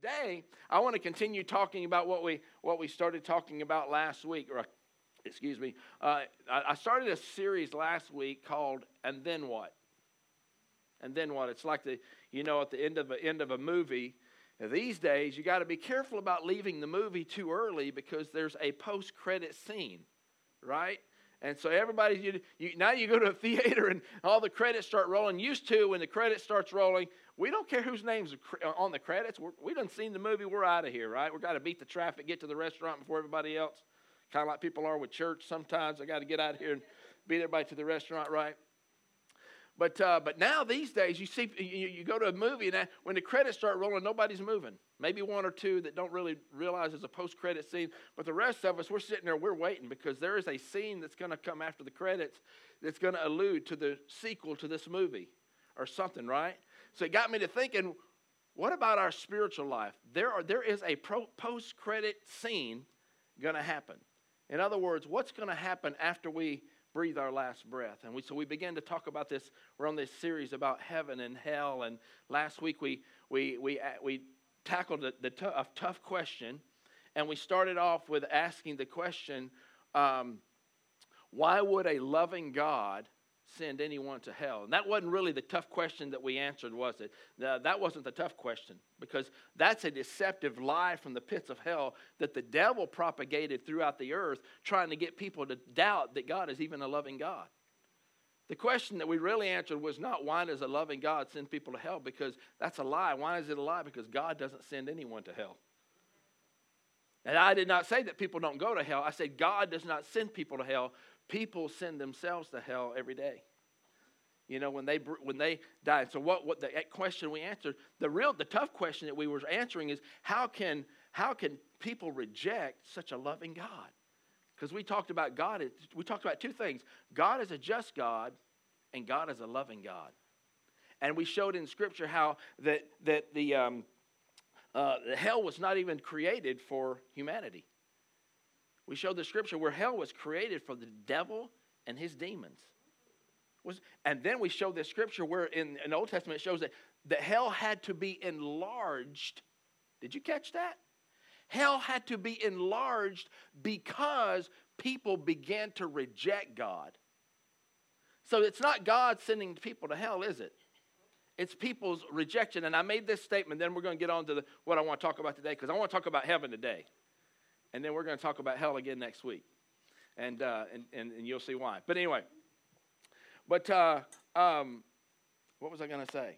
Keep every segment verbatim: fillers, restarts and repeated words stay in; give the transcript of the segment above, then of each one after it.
today I want to continue talking about what we what we started talking about last week. Or, excuse me. Uh, I, I started a series last week called "And Then What." And then what? It's like the you know at the end of a end of a movie. These days, you got to be careful about leaving the movie too early because there's a post-credit scene, right? And so everybody, you, you, now you go to a theater and all the credits start rolling. Used to, when the credit starts rolling, we don't care whose names are on the credits. We're, we done seen the movie. We're out of here, right? We've got to beat the traffic, get to the restaurant before everybody else. Kind of like people are with church sometimes. I got to get out of here and beat everybody to the restaurant, right? But uh, but now these days, you see, you, you go to a movie, and when the credits start rolling, nobody's moving. Maybe one or two that don't really realize there's a post-credit scene. But the rest of us, we're sitting there, we're waiting because there is a scene that's going to come after the credits that's going to allude to the sequel to this movie or something, right? So it got me to thinking, what about our spiritual life? There are there is a pro, post-credit scene going to happen. In other words, what's going to happen after we breathe our last breath? And we so we began to talk about this. We're on this series about heaven and hell, and last week we we we we tackled the, the t- a tough question, and we started off with asking the question, um, why would a loving God send anyone to hell? And that wasn't really the tough question that we answered, was it? No, that wasn't the tough question, because that's a deceptive lie from the pits of hell that the devil propagated throughout the earth, trying to get people to doubt that God is even a loving God. The question that we really answered was not, why does a loving God send people to hell? Because that's a lie. Why is it a lie? Because God doesn't send anyone to hell. And I did not say that people don't go to hell. I said God does not send people to hell. People send themselves to hell every day. You know, when they when they die. So what, what the question we answered, the real the tough question that we were answering is how can how can people reject such a loving God? Because we talked about God, we talked about two things. God is a just God, and God is a loving God. And we showed in Scripture how that that the um, uh, the hell was not even created for humanity. We showed the Scripture where hell was created for the devil and his demons. Was, and then we showed this Scripture where in, in the Old Testament it shows that, that hell had to be enlarged. Did you catch that? Hell had to be enlarged because people began to reject God. So it's not God sending people to hell, is it? It's people's rejection. And I made this statement, then we're going to get on to the, what I want to talk about today, because I want to talk about heaven today. And then we're going to talk about hell again next week. And, uh, and, and, and you'll see why. But anyway, but uh, um, what was I going to say?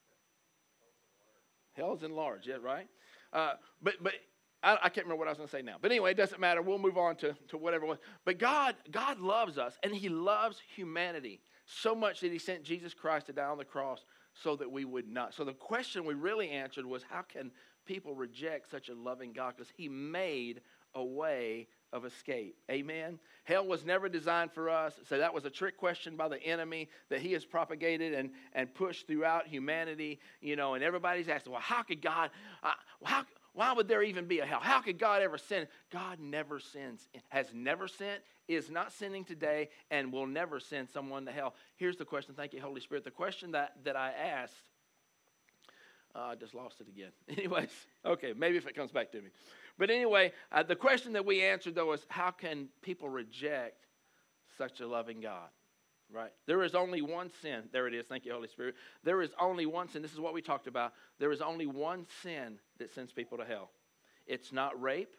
Hell's enlarged, yeah, right? Uh, but but I, I can't remember what I was going to say now. But anyway, it doesn't matter. We'll move on to, to whatever it was. But God, God loves us, and He loves humanity so much that He sent Jesus Christ to die on the cross so that we would not. So the question we really answered was, how can people reject such a loving God? Because He made a way of escape. Amen? Hell was never designed for us. So that was a trick question by the enemy that he has propagated and, and pushed throughout humanity. You know, and everybody's asking, well, how could God, uh, how, why would there even be a hell? How could God ever sin? God never sins, has never sent, is not sending today, and will never send someone to hell. Here's the question. Thank you, Holy Spirit. The question that, that I asked, uh, I just lost it again. Anyways, okay, maybe if it comes back to me. But anyway, uh, the question that we answered, though, is how can people reject such a loving God, right? There is only one sin. There it is. Thank you, Holy Spirit. There is only one sin. This is what we talked about. There is only one sin that sends people to hell. It's not rape.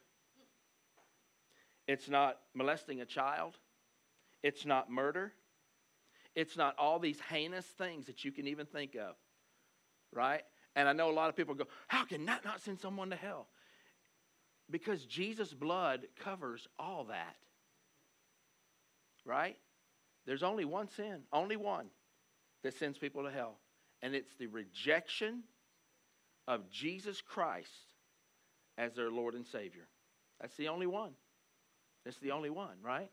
It's not molesting a child. It's not murder. It's not all these heinous things that you can even think of, right? And I know a lot of people go, how can that not send someone to hell? Because Jesus' blood covers all that, right? There's only one sin, only one, that sends people to hell. And it's the rejection of Jesus Christ as their Lord and Savior. That's the only one. That's the only one, right?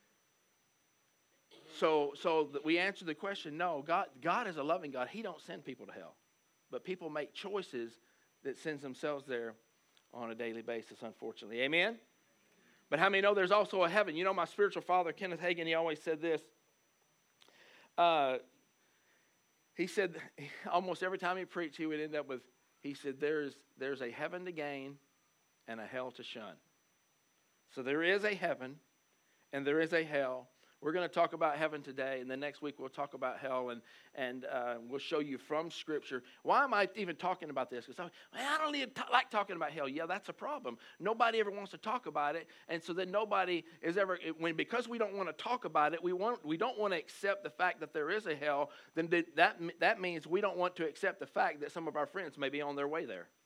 So so we answer the question, no, God, God is a loving God. He don't send people to hell. But people make choices that sends themselves there on a daily basis, unfortunately. Amen? But how many know there's also a heaven? You know, my spiritual father, Kenneth Hagin, he always said this. Uh, he said almost every time he preached, he would end up with, he said, there's, there's a heaven to gain and a hell to shun. So there is a heaven and there is a hell. We're going to talk about heaven today, and then next week we'll talk about hell, and and uh, we'll show you from Scripture. Why am I even talking about this? Because I, I don't even t- like talking about hell. Yeah, that's a problem. Nobody ever wants to talk about it, and so then nobody is ever, when because we don't want to talk about it, we want we don't want to accept the fact that there is a hell, then that, that means we don't want to accept the fact that some of our friends may be on their way there.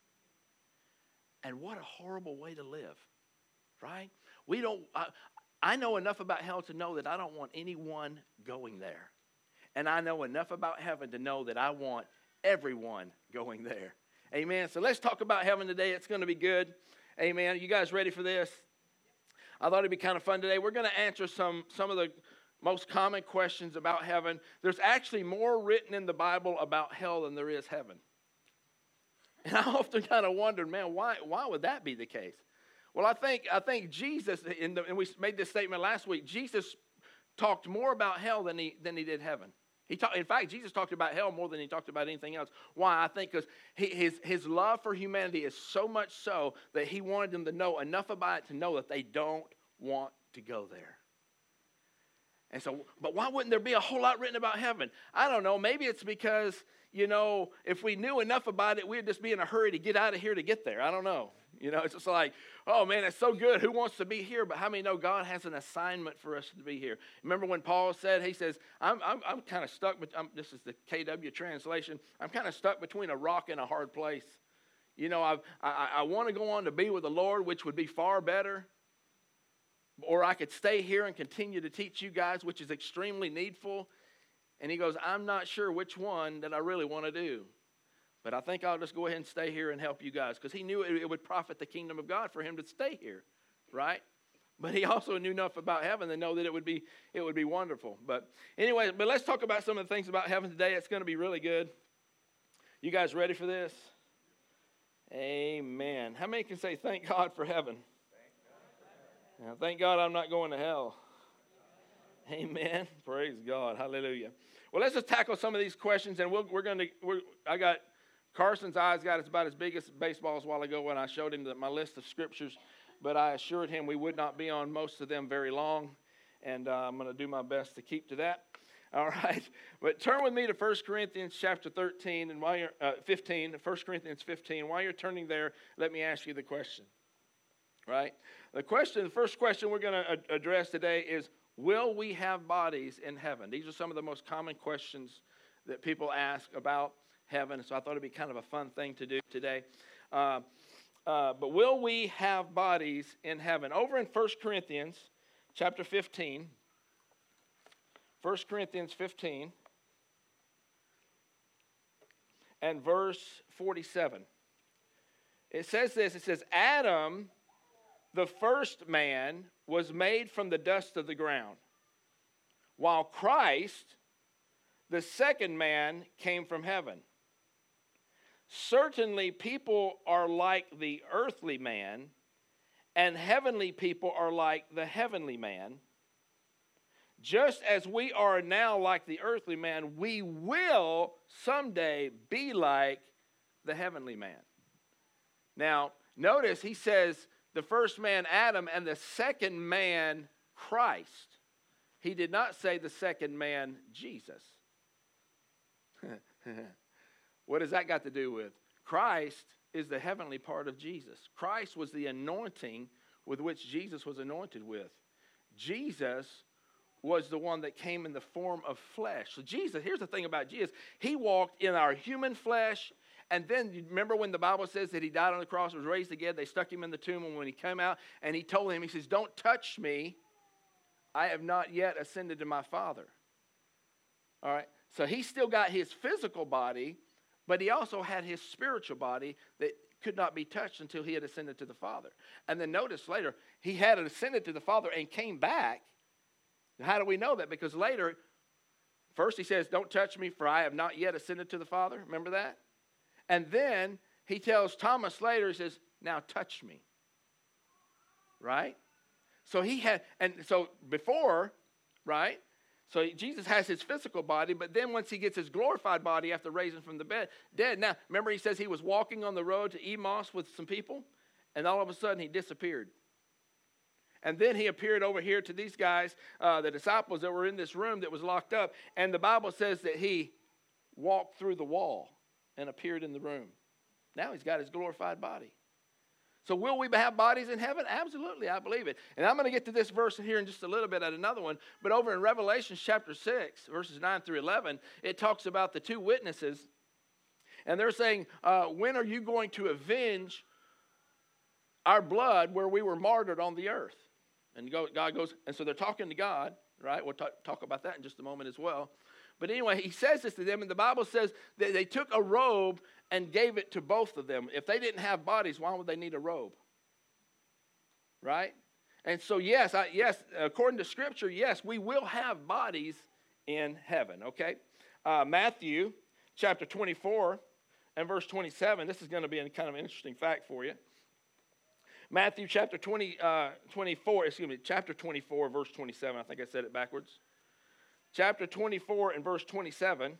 And what a horrible way to live, right? We don't... I, I know enough about hell to know that I don't want anyone going there. And I know enough about heaven to know that I want everyone going there. Amen. So let's talk about heaven today. It's going to be good. Amen. You guys ready for this? I thought it'd be kind of fun today. We're going to answer some, some of the most common questions about heaven. There's actually more written in the Bible about hell than there is heaven. And I often kind of wondered, man, why, why would that be the case? Well, I think I think Jesus, in the, and we made this statement last week, Jesus talked more about hell than he than he did heaven. He talk, in fact, Jesus talked about hell more than he talked about anything else. Why? I think because his, his love for humanity is so much so that he wanted them to know enough about it to know that they don't want to go there. And so, but why wouldn't there be a whole lot written about heaven? I don't know. Maybe it's because, you know, if we knew enough about it, we'd just be in a hurry to get out of here to get there. I don't know. You know, it's just like, oh, man, it's so good. Who wants to be here? But how many know God has an assignment for us to be here? Remember when Paul said, he says, I'm I'm, I'm kind of stuck, but I'm, this is the K W translation. I'm kind of stuck between a rock and a hard place. You know, I've, I, I want to go on to be with the Lord, which would be far better. Or I could stay here and continue to teach you guys, which is extremely needful. And he goes, I'm not sure which one that I really want to do. But I think I'll just go ahead and stay here and help you guys. Because he knew it, it would profit the kingdom of God for him to stay here, right? But he also knew enough about heaven to know that it would be it would be wonderful. But anyway, but let's talk about some of the things about heaven today. It's going to be really good. You guys ready for this? Amen. How many can say thank God for heaven? Now, thank God I'm not going to hell. Amen. Praise God. Hallelujah. Well, let's just tackle some of these questions, and we'll, we're going to. We're, I got Carson's eyes got it's about as big as baseballs a while ago when I showed him the, my list of scriptures, but I assured him we would not be on most of them very long, and uh, I'm going to do my best to keep to that. All right, but turn with me to First Corinthians chapter thirteen and while you're uh, fifteen. First Corinthians fifteen. While you're turning there, let me ask you the question. Right, the question, the first question we're going to address today is: will we have bodies in heaven? These are some of the most common questions that people ask about heaven. So I thought it'd be kind of a fun thing to do today. Uh, uh, but will we have bodies in heaven? Over in First Corinthians chapter fifteen. First Corinthians fifteen and verse forty-seven. It says this, it says, Adam, the first man, was made from the dust of the ground, while Christ, the second man, came from heaven. Certainly people are like the earthly man, and heavenly people are like the heavenly man. Just as we are now like the earthly man, we will someday be like the heavenly man. Now, notice he says the first man, Adam, and the second man, Christ. He did not say the second man, Jesus. What has that got to do with? Christ is the heavenly part of Jesus. Christ was the anointing with which Jesus was anointed with. Jesus was the one that came in the form of flesh. So Jesus, here's the thing about Jesus. He walked in our human flesh. And then, you remember when the Bible says that he died on the cross, was raised again, they stuck him in the tomb, and when he came out, and he told him, he says, don't touch me, I have not yet ascended to my Father. All right, so he still got his physical body, but he also had his spiritual body that could not be touched until he had ascended to the Father. And then notice later, he had ascended to the Father and came back. How do we know that? Because later, first he says, don't touch me, for I have not yet ascended to the Father. Remember that? And then he tells Thomas later, he says, now touch me. Right? So he had, and so before, right? So Jesus has his physical body, but then once he gets his glorified body after raising from the bed, dead. Now, remember he says he was walking on the road to Emmaus with some people, and all of a sudden he disappeared. And then he appeared over here to these guys, uh, the disciples that were in this room that was locked up, and the Bible says that he walked through the wall and appeared in the room. Now he's got his glorified body. So will we have bodies in heaven? Absolutely, I believe it. And I'm going to get to this verse here in just a little bit at another one. But over in Revelation chapter six, verses nine through eleven, it talks about the two witnesses. And they're saying, uh, when are you going to avenge our blood where we were martyred on the earth? And God goes, and so they're talking to God, right? We'll talk, talk about that in just a moment as well. But anyway, he says this to them, and the Bible says that they took a robe and gave it to both of them. If they didn't have bodies, why would they need a robe? Right? And so, yes, I, yes, according to Scripture, yes, we will have bodies in heaven, okay? Uh, Matthew chapter twenty-four and verse twenty-seven, this is going to be a kind of an interesting fact for you. Matthew chapter twenty, uh, twenty-four, excuse me, chapter twenty-four, verse twenty-seven. I think I said it backwards. Chapter twenty-four and verse twenty-seven.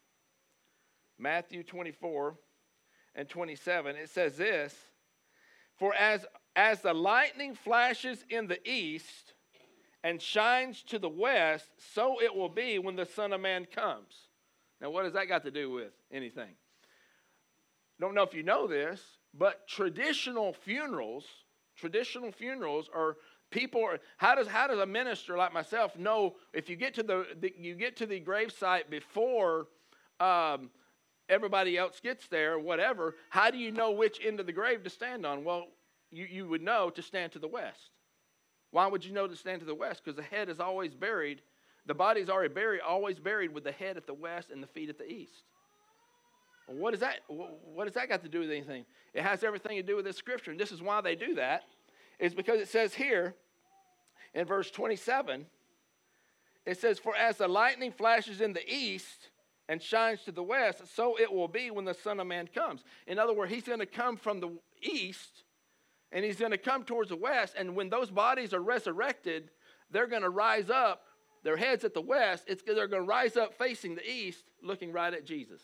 Matthew twenty-four and twenty-seven. It says this, for as, as the lightning flashes in the east and shines to the west, so it will be when the Son of Man comes. Now, what has that got to do with anything? Don't know if you know this, but traditional funerals, traditional funerals are people are, how does how does a minister like myself know if you get to the, the you get to the gravesite before um, everybody else gets there, whatever? How do you know which end of the grave to stand on? Well, you you would know to stand to the west. Why would you know to stand to the west? Because the head is always buried, the body is already buried, always buried with the head at the west and the feet at the east. Well, what is that? What does that got to do with anything? It has everything to do with this scripture, and this is why they do that. Is because it says here in verse twenty-seven, it says, for as the lightning flashes in the east and shines to the west, so it will be when the Son of Man comes. In other words, he's going to come from the east, and he's going to come towards the west, and when those bodies are resurrected, they're going to rise up, their heads at the west, it's, they're going to rise up facing the east, looking right at Jesus.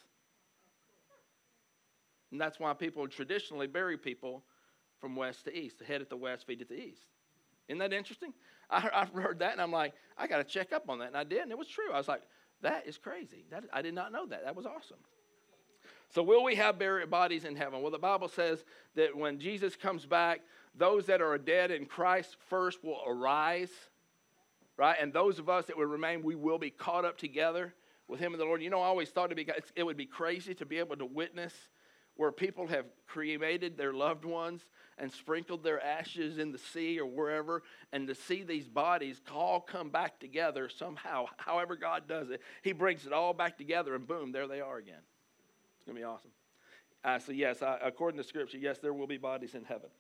And that's why people traditionally bury people from west to east, the head at the west, feet at the east. Isn't that interesting? I, I've heard that, and I'm like, I got to check up on that. And I did, and it was true. I was like, that is crazy. That, I did not know that. That was awesome. So will we have buried bodies in heaven? Well, the Bible says that when Jesus comes back, those that are dead in Christ first will arise, right? And those of us that will remain, we will be caught up together with him and the Lord. You know, I always thought it'd be, it would be crazy to be able to witness where people have cremated their loved ones and sprinkled their ashes in the sea or wherever, and to see these bodies all come back together somehow, however God does it. He brings it all back together, and boom, there they are again. It's going to be awesome. Uh, so yes, I, according to Scripture, yes, there will be bodies in heaven.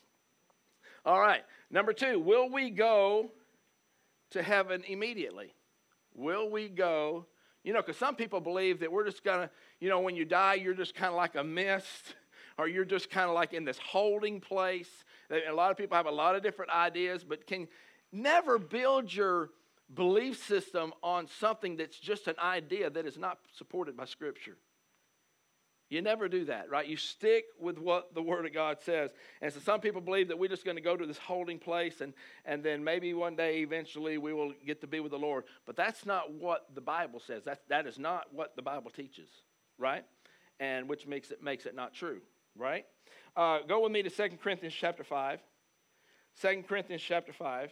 All right, number two, will we go to heaven immediately? Will we go? You know, because some people believe that we're just going to, you know, when you die, you're just kind of like a mist, or you're just kind of like in this holding place. A lot of people have a lot of different ideas, but can never build your belief system on something that's just an idea that is not supported by Scripture. You never do that, right? You stick with what the Word of God says. And so some people believe that we're just going to go to this holding place, and, and then maybe one day eventually we will get to be with the Lord. But that's not what the Bible says. That, that is not what the Bible teaches, right? And which makes it makes it not true, right? Uh, go with me to Second Corinthians chapter five. Second Corinthians chapter five.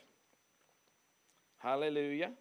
Hallelujah.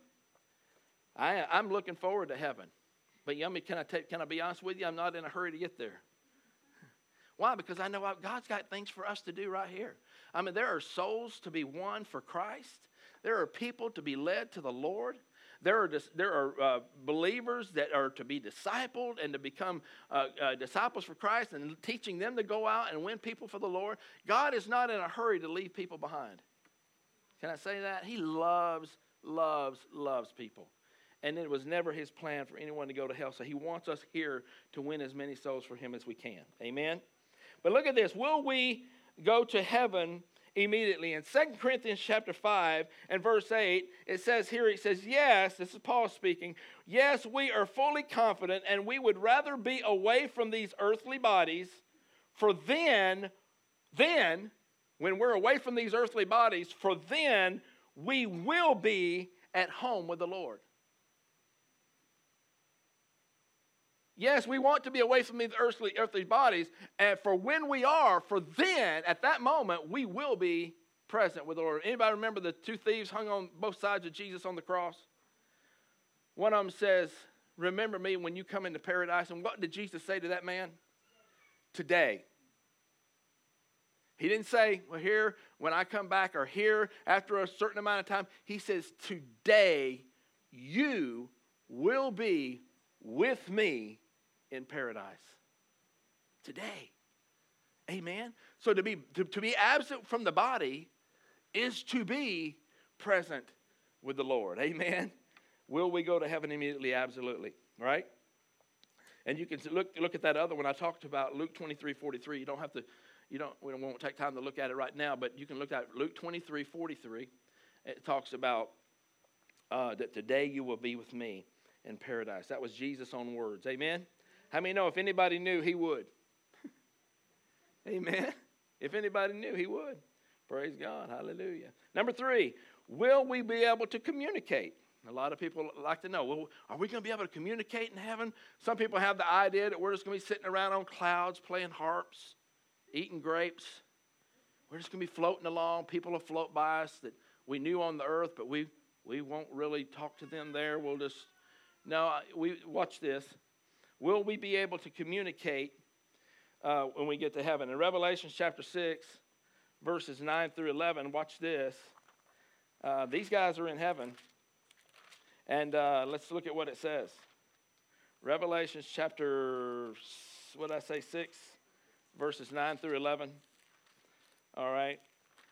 I, I'm looking forward to heaven. But yummy, can I take, can I be honest with you? I'm not in a hurry to get there. Why? Because I know God's got things for us to do right here. I mean, there are souls to be won for Christ. There are people to be led to the Lord. There are there are uh, believers that are to be discipled and to become uh, uh, disciples for Christ, and teaching them to go out and win people for the Lord. God is not in a hurry to leave people behind. Can I say that? He loves, loves, loves people. And it was never his plan for anyone to go to hell. So he wants us here to win as many souls for him as we can. Amen? But look at this. Will we go to heaven immediately. In Second Corinthians chapter five and verse eight, it says here, it says, yes, this is Paul speaking, yes, we are fully confident, and we would rather be away from these earthly bodies, for then, then, when we're away from these earthly bodies, for then we will be at home with the Lord. Yes, we want to be away from these earthly, earthly bodies, and for when we are, for then, at that moment, we will be present with the Lord. Anybody remember the two thieves hung on both sides of Jesus on the cross? One of them says, remember me when you come into paradise. And what did Jesus say to that man? Today. He didn't say, well, here, when I come back, or here, after a certain amount of time. He says, today, you will be with me in paradise. Today. Amen. So to be to, to be absent from the body is to be present with the Lord. Amen. Will we go to heaven immediately? Absolutely. Right? And you can look look at that other one I talked about, Luke twenty-three forty-three. You don't have to, you don't we won't take time to look at it right now, but you can look at Luke twenty-three forty-three. It talks about uh, that today you will be with me in paradise. That was Jesus' own words. Amen. How many know if anybody knew, he would? Amen. If anybody knew, he would. Praise God. Hallelujah. Number three, will we be able to communicate? A lot of people like to know, well, are we going to be able to communicate in heaven? Some people have the idea that we're just going to be sitting around on clouds playing harps, eating grapes. We're just going to be floating along. People will float by us that we knew on the earth, but we, we won't really talk to them there. We'll just, no, we watch this. Will we be able to communicate uh, when we get to heaven? In Revelation chapter six, verses nine through eleven, watch this. Uh, these guys are in heaven. And uh, let's look at what it says. Revelation chapter, what did I say, six, verses nine through eleven. All right.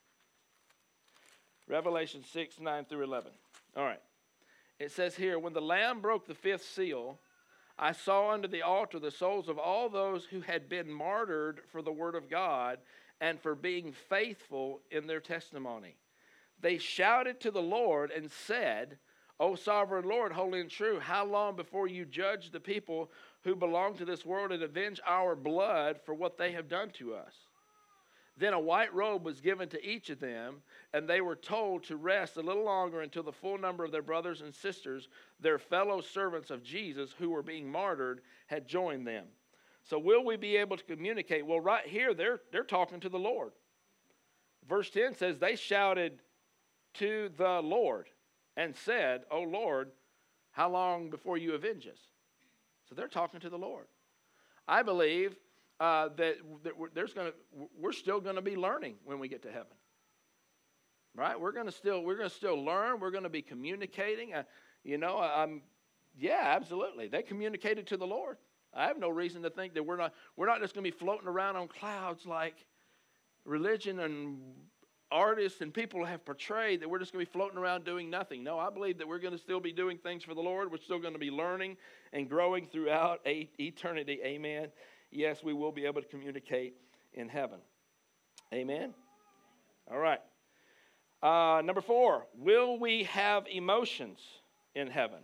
Revelation six, nine through eleven. All right. It says here, when the Lamb broke the fifth seal, I saw under the altar the souls of all those who had been martyred for the word of God and for being faithful in their testimony. They shouted to the Lord and said, O sovereign Lord, holy and true, how long before you judge the people who belong to this world and avenge our blood for what they have done to us? Then a white robe was given to each of them, and they were told to rest a little longer until the full number of their brothers and sisters, their fellow servants of Jesus who were being martyred, had joined them. So will we be able to communicate? Well, right here, they're, they're talking to the Lord. Verse ten says, they shouted to the Lord and said, O Lord, how long before you avenge us? So they're talking to the Lord. I believe uh, that, that we're, there's gonna, we're still going to be learning when we get to heaven. Right? We're going to still we're going to still learn. We're going to be communicating. Uh, you know, I'm yeah, absolutely. They communicated to the Lord. I have no reason to think that we're not we're not just going to be floating around on clouds like religion and artists and people have portrayed, that we're just going to be floating around doing nothing. No, I believe that we're going to still be doing things for the Lord. We're still going to be learning and growing throughout eternity. Amen. Yes, we will be able to communicate in heaven. Amen. All right. Uh, number four, will we have emotions in heaven?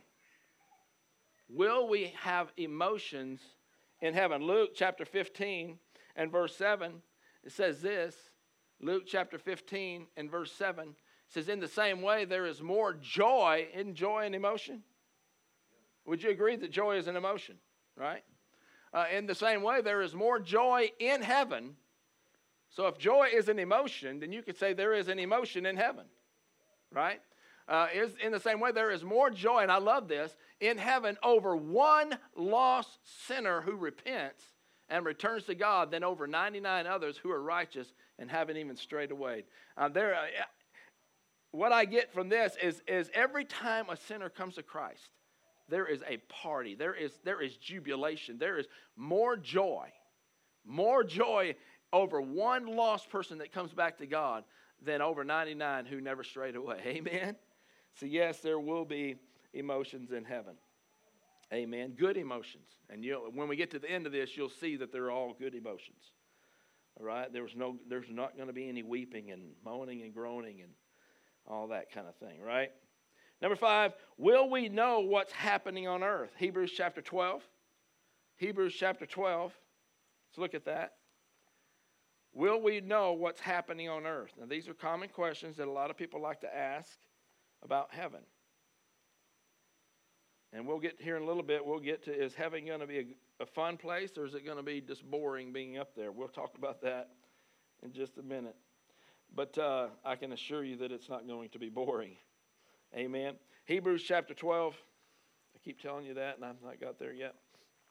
Will we have emotions in heaven? Luke chapter fifteen and verse seven, it says this. Luke chapter fifteen and verse seven, it says, in the same way, there is more joy in joy and emotion. Would you agree that joy is an emotion, right? Uh, in the same way, there is more joy in heaven. So if joy is an emotion, then you could say there is an emotion in heaven, right? Uh, is in the same way, there is more joy, and I love this, in heaven over one lost sinner who repents and returns to God than over ninety-nine others who are righteous and haven't even strayed away. Uh, there, uh, what I get from this is, is every time a sinner comes to Christ, there is a party. There is, there is jubilation. There is more joy, more joy over one lost person that comes back to God than over ninety-nine who never strayed away. Amen? So yes, there will be emotions in heaven. Amen. Good emotions. And you'll, when we get to the end of this, you'll see that they're all good emotions. All right? There was no, there's not going to be any weeping and moaning and groaning and all that kind of thing, right? Number five, will we know what's happening on earth? Hebrews chapter twelve. Hebrews chapter twelve. Let's look at that. Will we know what's happening on earth? Now, these are common questions that a lot of people like to ask about heaven. And we'll get here in a little bit, we'll get to, is heaven going to be a, a fun place, or is it going to be just boring being up there? We'll talk about that in just a minute. But uh, I can assure you that it's not going to be boring. Amen. Hebrews chapter twelve. I keep telling you that, and I've not got there yet.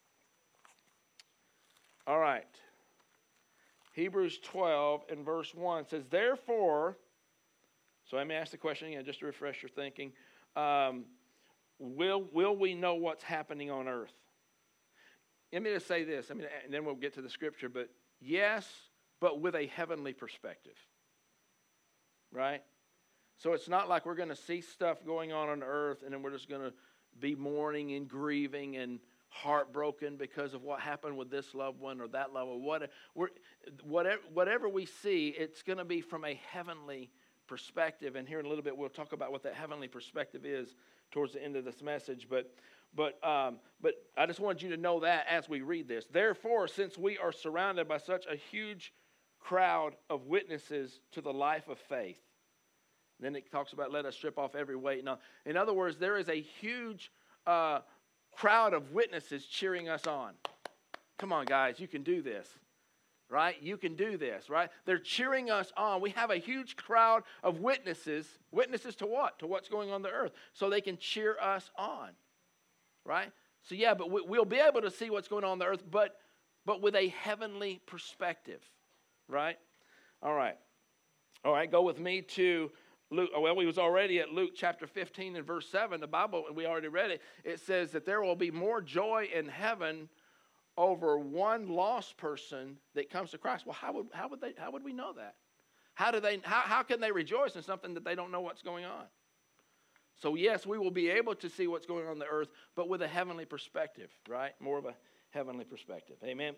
All right. Hebrews twelve and verse one says, therefore, so let me ask the question again, just to refresh your thinking. Um, will, will we know what's happening on earth? Let me just say this, I mean, and then we'll get to the scripture, but yes, but with a heavenly perspective. Right? So it's not like we're going to see stuff going on on earth and then we're just going to be mourning and grieving and heartbroken because of what happened with this loved one or that loved one. What, we're, whatever, whatever we see, it's going to be from a heavenly perspective. And here in a little bit, we'll talk about what that heavenly perspective is towards the end of this message. But, but, um, but I just want you to know that as we read this. Therefore, since we are surrounded by such a huge crowd of witnesses to the life of faith, then it talks about let us strip off every weight. Now, in other words, there is a huge uh, crowd of witnesses cheering us on. Come on, guys, you can do this, right? You can do this, right? They're cheering us on. We have a huge crowd of witnesses. Witnesses to what? To what's going on the earth. So they can cheer us on, right? So, yeah, but we, we'll be able to see what's going on on the earth, but, but with a heavenly perspective, right? All right. All right, go with me to Luke. Well, we was already at Luke chapter fifteen and verse seven. The Bible, we already read it. It says that there will be more joy in heaven over one lost person that comes to Christ. Well, how would how would they how would we know that? How do they how, how can they rejoice in something that they don't know what's going on? So yes, we will be able to see what's going on on the earth, but with a heavenly perspective, right? More of a heavenly perspective. Amen.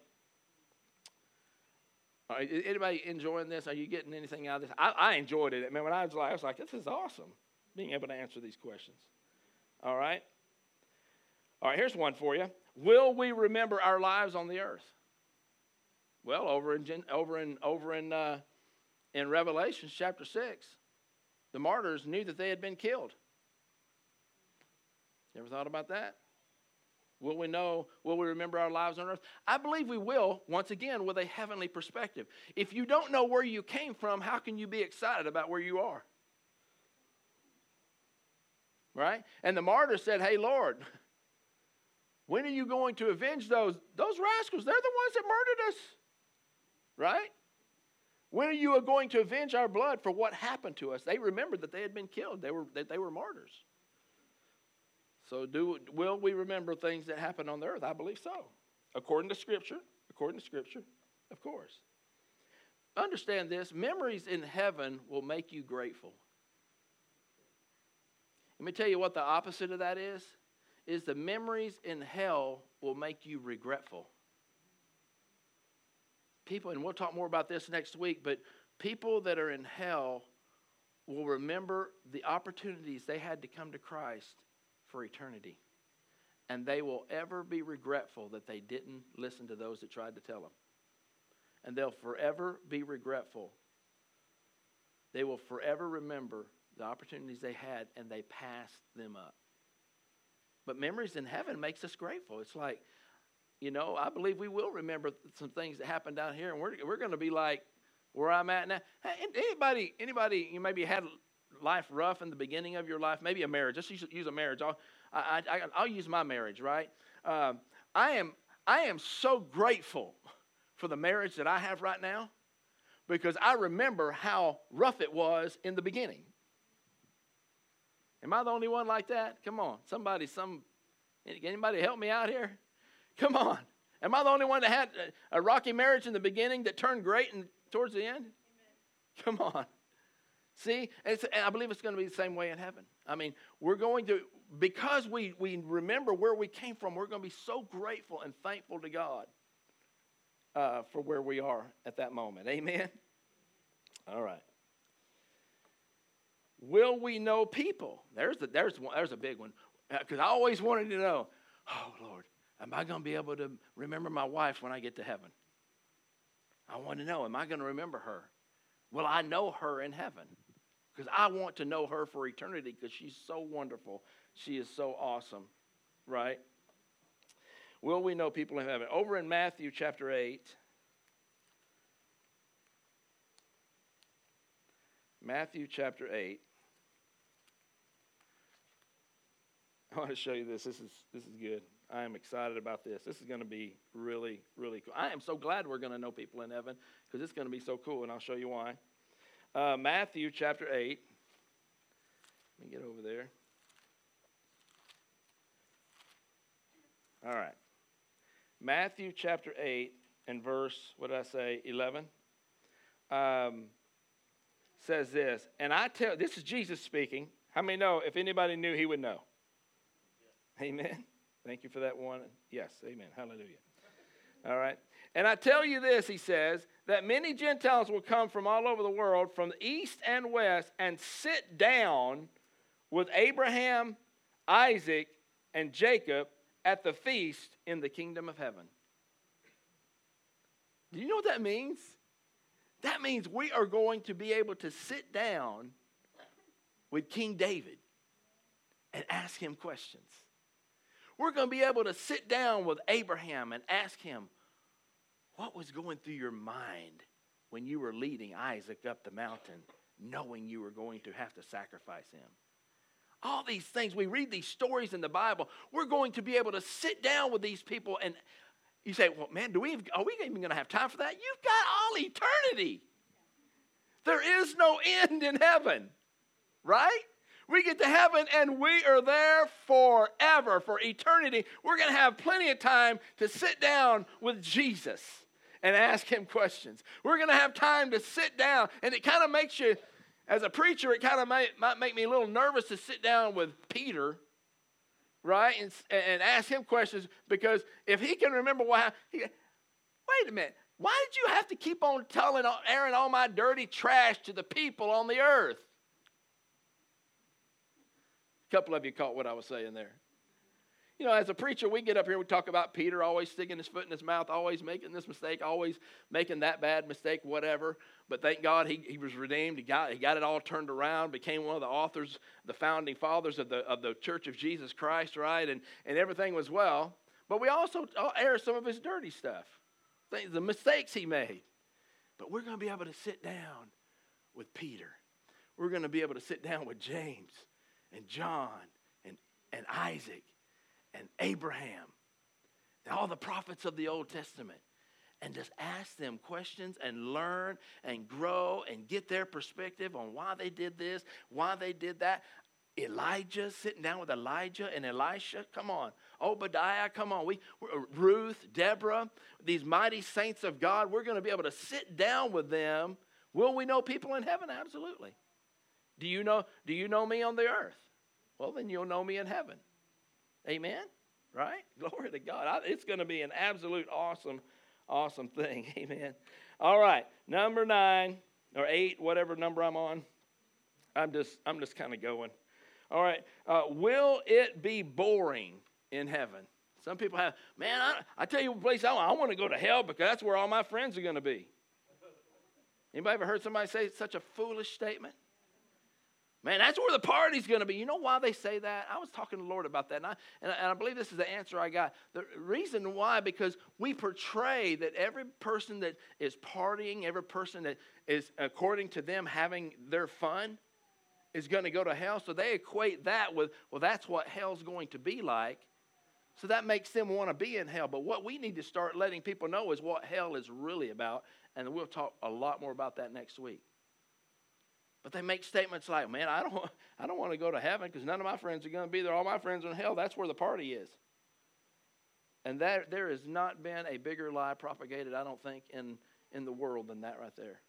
All right, anybody enjoying this? Are you getting anything out of this? I, I enjoyed it. I mean, when I was like, I was like, this is awesome, being able to answer these questions. All right? All right, here's one for you. Will we remember our lives on the earth? Well, over in over in over in uh, in Revelation chapter six, the martyrs knew that they had been killed. You ever thought about that? Will we know, will we remember our lives on earth? I believe we will, once again, with a heavenly perspective. If you don't know where you came from, how can you be excited about where you are? Right? And the martyrs said, hey, Lord, when are you going to avenge those, those rascals? They're the ones that murdered us. Right? When are you going to avenge our blood for what happened to us? They remembered that they had been killed. They were, that they were martyrs. So do will we remember things that happened on the earth? I believe so. According to Scripture, according to Scripture, of course. Understand this, memories in heaven will make you grateful. Let me tell you what the opposite of that is, is the memories in hell will make you regretful. People, and we'll talk more about this next week, but people that are in hell will remember the opportunities they had to come to Christ for eternity. And they will ever be regretful that they didn't listen to those that tried to tell them. And they'll forever be regretful. They will forever remember the opportunities they had and they passed them up. But memories in heaven makes us grateful. It's like, you know, I believe we will remember some things that happened down here, and we're we're going to be like where I'm at now. Hey, anybody, anybody, you maybe had life rough in the beginning of your life, maybe a marriage. Let's use, use a marriage. I'll, I, I, I'll use my marriage, right? Um, I am I am so grateful for the marriage that I have right now because I remember how rough it was in the beginning. Am I the only one like that? Come on, somebody, some anybody help me out here? Come on. Am I the only one that had a, a rocky marriage in the beginning that turned great and towards the end? Amen. Come on. See, and, it's, and I believe it's going to be the same way in heaven. I mean, we're going to, because we, we remember where we came from, we're going to be so grateful and thankful to God uh, for where we are at that moment. Amen? All right. Will we know people? There's a, there's one, there's a big one. Because I always wanted to know, oh, Lord, am I going to be able to remember my wife when I get to heaven? I want to know, am I going to remember her? Will I know her in heaven? Because I want to know her for eternity because she's so wonderful. She is so awesome, right? Will we know people in heaven? Over in Matthew chapter eight, Matthew chapter eight, I want to show you this. This is this is good. I am excited about this. This is going to be really, really cool. I am so glad we're going to know people in heaven because it's going to be so cool, and I'll show you why. Uh, Matthew chapter eight. Let me get over there. All right. Matthew chapter eight and verse, what did I say, eleven? Um, says this, and I tell, this is Jesus speaking. How many know, if anybody knew, he would know? Yeah. Amen. Thank you for that one. Yes, amen. Hallelujah. All right. And I tell you this, he says, that many Gentiles will come from all over the world, from the east and west, and sit down with Abraham, Isaac, and Jacob at the feast in the kingdom of heaven. Do you know what that means? That means we are going to be able to sit down with King David and ask him questions. We're going to be able to sit down with Abraham and ask him, what was going through your mind when you were leading Isaac up the mountain, knowing you were going to have to sacrifice him? All these things, we read these stories in the Bible. We're going to be able to sit down with these people, and you say, well, man, do we have, are we even going to have time for that? You've got all eternity. There is no end in heaven, right? We get to heaven, and we are there forever, for eternity. We're going to have plenty of time to sit down with Jesus and ask him questions. We're going to have time to sit down, and it kind of makes you, as a preacher, it kind of might, might make me a little nervous to sit down with Peter, right, and, and ask him questions, because if he can remember what happened, he, wait a minute, why did you have to keep on telling, airing all my dirty trash to the people on the earth? A couple of you caught what I was saying there. You know, as a preacher, we get up here, we talk about Peter always sticking his foot in his mouth, always making this mistake, always making that bad mistake, whatever. But thank God he, he was redeemed. He got, he got it all turned around, became one of the authors, the founding fathers of the, of the Church of Jesus Christ, right? And, and everything was well. But we also air some of his dirty stuff, things, the mistakes he made. But we're going to be able to sit down with Peter. We're going to be able to sit down with James and John and, and Isaac and Abraham, and all the prophets of the Old Testament, and just ask them questions and learn and grow and get their perspective on why they did this, why they did that. Elijah, sitting down with Elijah and Elisha, come on. Obadiah, come on. We, Ruth, Deborah, these mighty saints of God, we're going to be able to sit down with them. Will we know people in heaven? Absolutely. Do you know, do you know me on the earth? Well, then you'll know me in heaven. Amen? Right? Glory to God. I, it's going to be an absolute awesome, awesome thing. Amen. All right. Number nine or eight, whatever number I'm on. I'm just, I'm just kind of going. All right. Uh, will it be boring in heaven? Some people have, man, I, I tell you what place I want. I want to go to hell because that's where all my friends are going to be. Anybody ever heard somebody say such a foolish statement? Man, that's where the party's going to be. You know why they say that? I was talking to the Lord about that, and I, and I, and I believe this is the answer I got. The reason why, because we portray that every person that is partying, every person that is, according to them, having their fun is going to go to hell. So they equate that with, well, that's what hell's going to be like. So that makes them want to be in hell. But what we need to start letting people know is what hell is really about, and we'll talk a lot more about that next week. But they make statements like, man, I don't, I don't want to go to heaven because none of my friends are going to be there. All my friends are in hell. That's where the party is. And that, there has not been a bigger lie propagated, I don't think, in, in the world than that right there.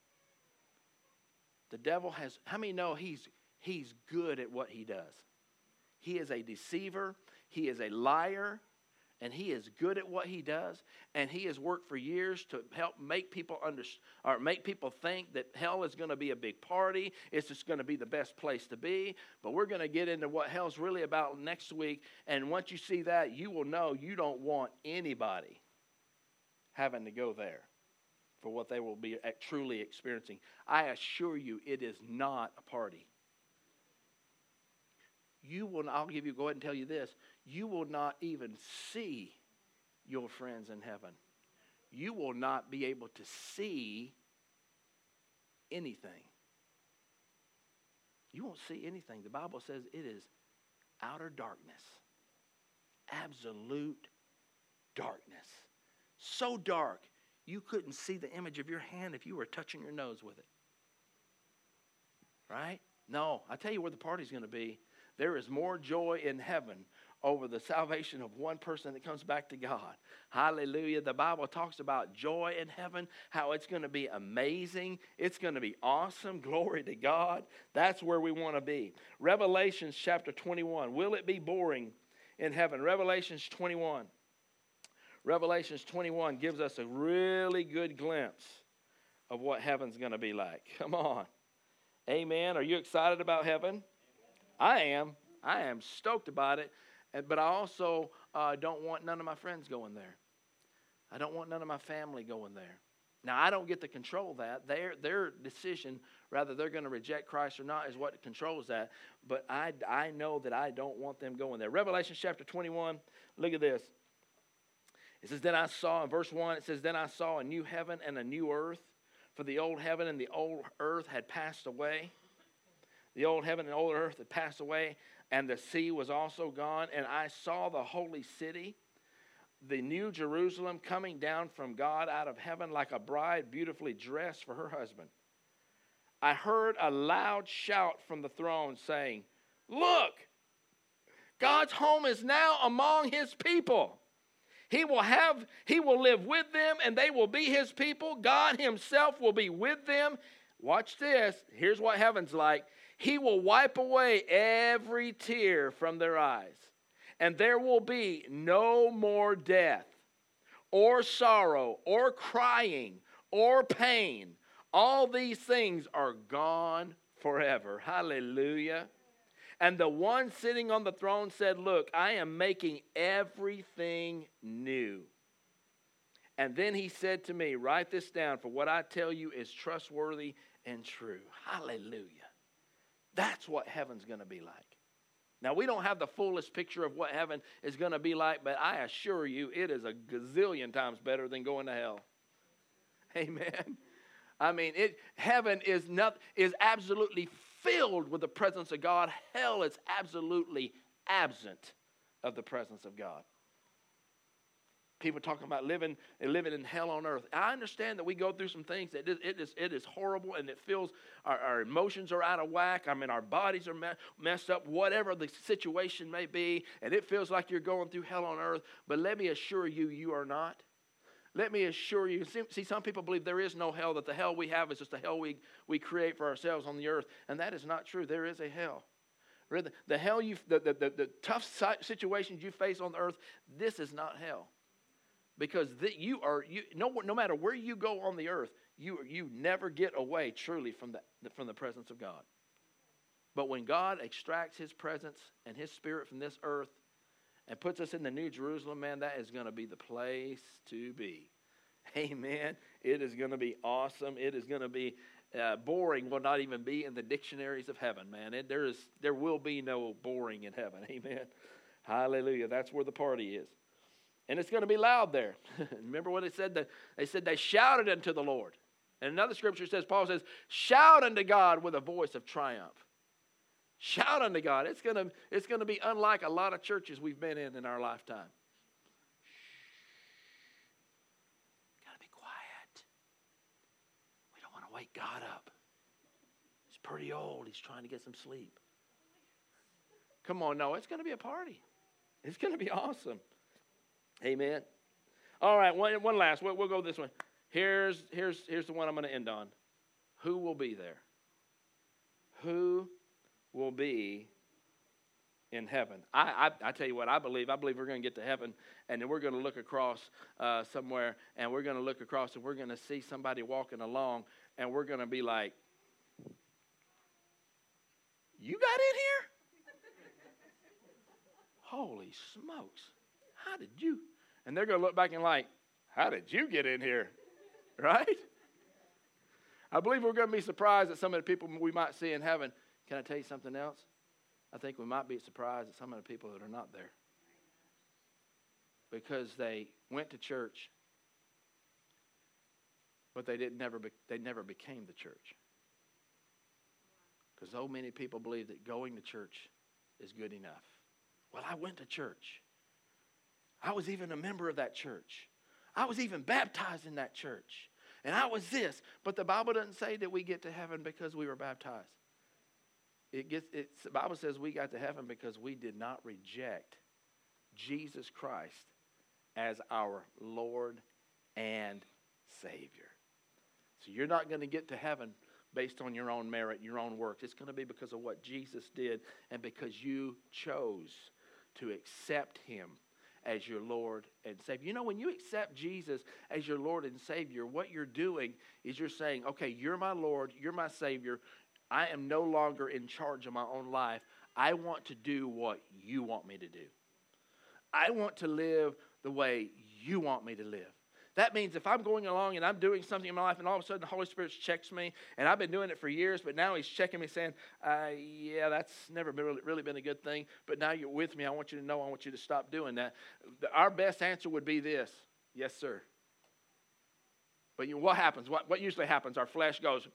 The devil has, how many know he's, he's good at what he does? He is a deceiver. He is a liar. and he is good at what he does, and he has worked for years to help make people under, or make people think that hell is going to be a big party. It's just going to be the best place to be. But we're going to get into what hell's really about next week, and once you see that, you will know you don't want anybody having to go there for what they will be truly experiencing. I assure you, it is not a party. You will, I'll give you, go ahead and tell you this, you will not even see your friends in heaven. You will not be able to see anything. You won't see anything. The Bible says it is outer darkness. Absolute darkness. So dark, you couldn't see the image of your hand if you were touching your nose with it. Right? No, I tell you where the party's going to be. There is more joy in heaven over the salvation of one person that comes back to God. Hallelujah. The Bible talks about joy in heaven, how it's going to be amazing. It's going to be awesome. Glory to God. That's where we want to be. Revelations chapter twenty-one. Will it be boring in heaven? Revelations twenty-one. Revelations twenty-one gives us a really good glimpse of what heaven's going to be like. Come on. Amen. Are you excited about heaven? I am. I am stoked about it. But I also uh, don't want none of my friends going there. I don't want none of my family going there. Now, I don't get to control that. Their, their decision, whether they're going to reject Christ or not, is what controls that. But I, I know that I don't want them going there. Revelation chapter twenty-one, look at this. It says, then I saw, in verse one, it says, then I saw a new heaven and a new earth, for the old heaven and the old earth had passed away. The old heaven and old earth had passed away, and the sea was also gone. And I saw the holy city, the new Jerusalem, coming down from God out of heaven like a bride beautifully dressed for her husband. I heard a loud shout from the throne saying, look, God's home is now among his people. He will have, he will live with them, and they will be his people. God himself will be with them. Watch this. Here's what heaven's like. He will wipe away every tear from their eyes, and there will be no more death, or sorrow, or crying, or pain. All these things are gone forever. Hallelujah. And the one sitting on the throne said, look, I am making everything new. And then he said to me, write this down, for what I tell you is trustworthy and true. Hallelujah. That's what heaven's going to be like. Now, we don't have the fullest picture of what heaven is going to be like, but I assure you it is a gazillion times better than going to hell. Amen. I mean, it heaven is not is absolutely filled with the presence of God. Hell is absolutely absent of the presence of God. People talking about living living in hell on earth. I understand that we go through some things that it, it is it is horrible, and it feels our, our emotions are out of whack. I mean, our bodies are me- messed up, whatever the situation may be, and it feels like you're going through hell on earth. But let me assure you, you are not. Let me assure you. See, see, some people believe there is no hell, that the hell we have is just a hell we, we create for ourselves on the earth, and that is not true. There is a hell. The, the hell you, the, the, the, the tough situations you face on the earth, this is not hell. Because the, you are you no no matter where you go on the earth, you you never get away truly from the from the presence of God. But when God extracts his presence and his spirit from this earth and puts us in the New Jerusalem, man, that is going to be the place to be. Amen. It is going to be awesome. It is going to be uh, boring. Will not even be in the dictionaries of heaven, man. It, there is there will be no boring in heaven. Amen. Hallelujah. That's where the party is. And it's going to be loud there. Remember what it said? They said they shouted unto the Lord. And another scripture says, Paul says, shout unto God with a voice of triumph. Shout unto God. It's going to, it's going to be unlike a lot of churches we've been in in our lifetime. Got to be quiet. We don't want to wake God up. He's pretty old. He's trying to get some sleep. Come on, no, it's going to be a party. It's going to be awesome. Amen. All right, one, one last. We'll, we'll go this one. Here's, here's, here's the one I'm going to end on. Who will be there? Who will be in heaven. I, I, I tell you what, I believe. I believe we're going to get to heaven, and then we're going to look across uh, somewhere, and we're going to look across, and we're going to see somebody walking along, and we're going to be like, you got in here? Holy smokes. How did you? And they're going to look back and like, how did you get in here? Right? I believe we're going to be surprised at some of the people we might see in heaven. Can I tell you something else? I think we might be surprised at some of the people that are not there. Because they went to church, but they didn't never be, they never became the church. Because so many people believe that going to church is good enough. Well, I went to church. I was even a member of that church. I was even baptized in that church. And I was this. But the Bible doesn't say that we get to heaven because we were baptized. It gets, it's, the Bible says we got to heaven because we did not reject Jesus Christ as our Lord and Savior. So you're not going to get to heaven based on your own merit, your own works. It's going to be because of what Jesus did and because you chose to accept him as your Lord and Savior. You know, when you accept Jesus as your Lord and Savior, what you're doing is you're saying, okay, you're my Lord, you're my Savior. I am no longer in charge of my own life. I want to do what you want me to do. I want to live the way you want me to live. That means if I'm going along and I'm doing something in my life and all of a sudden the Holy Spirit checks me, and I've been doing it for years, but now he's checking me saying, uh, yeah, that's never been really, really been a good thing, but now you're with me. I want you to know I want you to stop doing that. Our best answer would be this, yes, sir. But you know, what happens? What, what usually happens? Our flesh goes,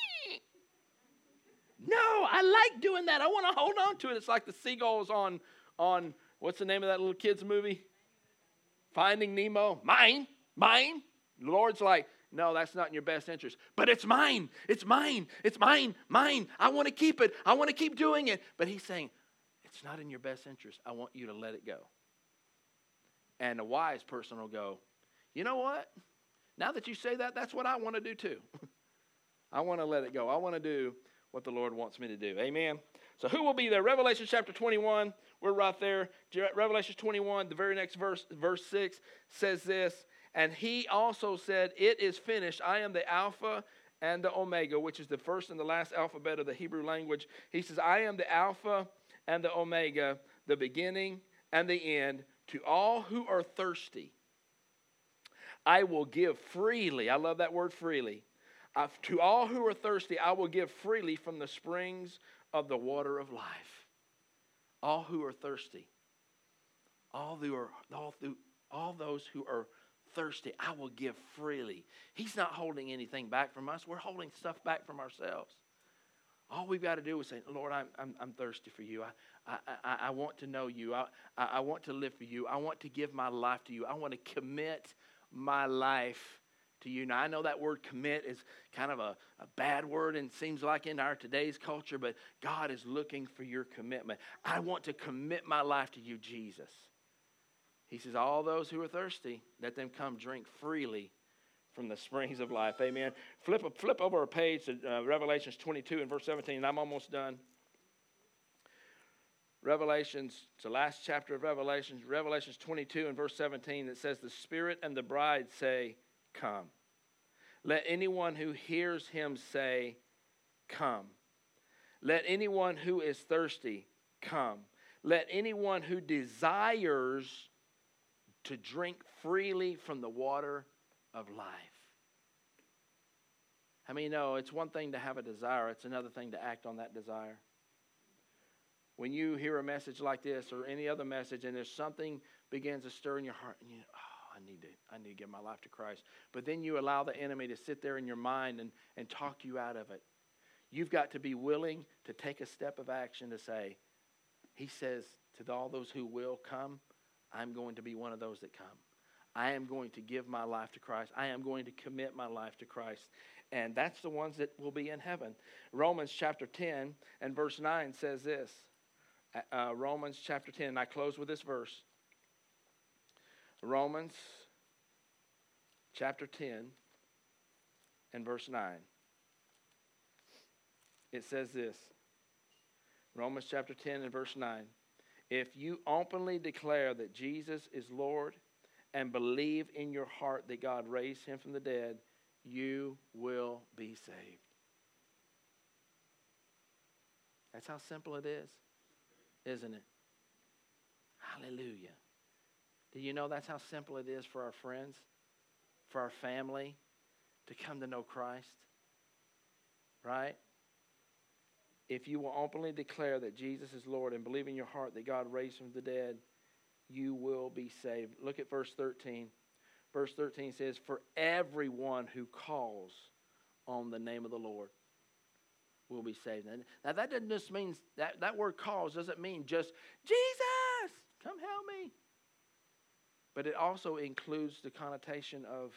no, I like doing that. I want to hold on to it. It's like the seagulls on, on what's the name of that little kid's movie? Finding Nemo. Mine. Mine? The Lord's like, no, that's not in your best interest. But it's mine. It's mine. It's mine. Mine. I want to keep it. I want to keep doing it. But he's saying, it's not in your best interest. I want you to let it go. And a wise person will go, you know what? Now that you say that, that's what I want to do too. I want to let it go. I want to do what the Lord wants me to do. Amen. So who will be there? Revelation chapter twenty-one. We're right there. Revelation twenty-one, the very next verse, verse six says this. And he also said, it is finished. I am the Alpha and the Omega, which is the first and the last alphabet of the Hebrew language. He says, I am the Alpha and the Omega, the beginning and the end. To all who are thirsty, I will give freely. I love that word freely. Uh, to all who are thirsty, I will give freely from the springs of the water of life. All who are thirsty. All, who are, all, who, all those who are thirsty, I will give freely. He's not holding anything back from us. We're holding stuff back from ourselves. All we've got to do is say, Lord, I'm, I'm, I'm thirsty for you. I, I, I, I want to know you. I, I, I want to live for you. I want to give my life to you. I want to commit my life to you. Now, I know that word commit is kind of a, a bad word and seems like in our today's culture, but God is looking for your commitment. I want to commit my life to you, Jesus. He says, all those who are thirsty, let them come drink freely from the springs of life. Amen. Flip, flip over a page to uh, Revelations twenty-two and verse seventeen, and I'm almost done. Revelations, it's the last chapter of Revelations, Revelations twenty-two and verse seventeen, that says, the Spirit and the bride say, come. Let anyone who hears him say, come. Let anyone who is thirsty come. Let anyone who desires to drink freely from the water of life. How many know it's one thing to have a desire, it's another thing to act on that desire? When you hear a message like this or any other message and there's something begins to stir in your heart and you oh, I need to I need to give my life to Christ. But then you allow the enemy to sit there in your mind and, and talk you out of it. You've got to be willing to take a step of action to say, he says to all those who will come, I'm going to be one of those that come. I am going to give my life to Christ. I am going to commit my life to Christ. And that's the ones that will be in heaven. Romans chapter ten and verse nine says this. Uh, Romans chapter ten, and I close with this verse. Romans chapter ten and verse nine. It says this. Romans chapter ten and verse nine. If you openly declare that Jesus is Lord and believe in your heart that God raised him from the dead, you will be saved. That's how simple it is, isn't it? Hallelujah. Do you know that's how simple it is for our friends, for our family to come to know Christ? Right? If you will openly declare that Jesus is Lord and believe in your heart that God raised him from the dead, you will be saved. Look at verse thirteen. Verse thirteen says, for everyone who calls on the name of the Lord will be saved. Now that doesn't just mean, that, that word calls doesn't mean just, Jesus, come help me. But it also includes the connotation of,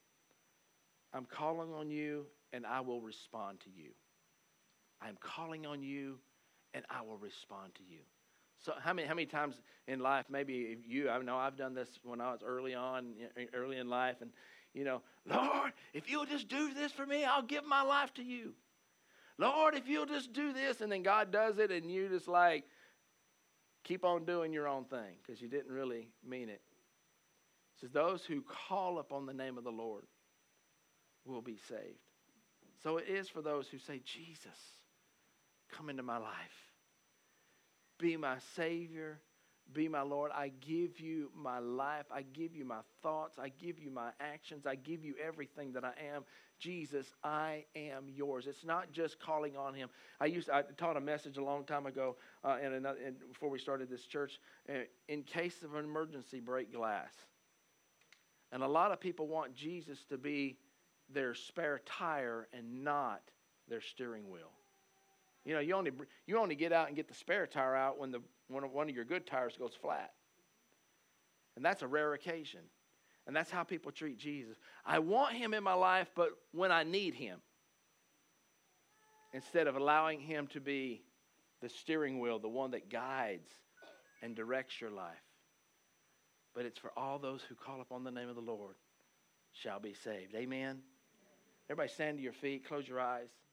I'm calling on you and I will respond to you. I'm calling on you and I will respond to you. So how many how many times in life, maybe you, I know I've done this when I was early on, early in life, and, you know, Lord, if you'll just do this for me, I'll give my life to you. Lord, if you'll just do this, and then God does it, and you just like keep on doing your own thing because you didn't really mean it. It says those who call upon the name of the Lord will be saved. So it is for those who say, Jesus, come into my life. Be my Savior. Be my Lord. I give you my life. I give you my thoughts. I give you my actions. I give you everything that I am. Jesus, I am yours. It's not just calling on him. I used I taught a message a long time ago uh, in another, in, before we started this church. Uh, in case of an emergency, break glass. And a lot of people want Jesus to be their spare tire and not their steering wheel. You know, you only you only get out and get the spare tire out when the when one of your good tires goes flat. And that's a rare occasion. And that's how people treat Jesus. I want him in my life, but when I need him. Instead of allowing him to be the steering wheel, the one that guides and directs your life. But it's for all those who call upon the name of the Lord shall be saved. Amen. Everybody stand to your feet, close your eyes.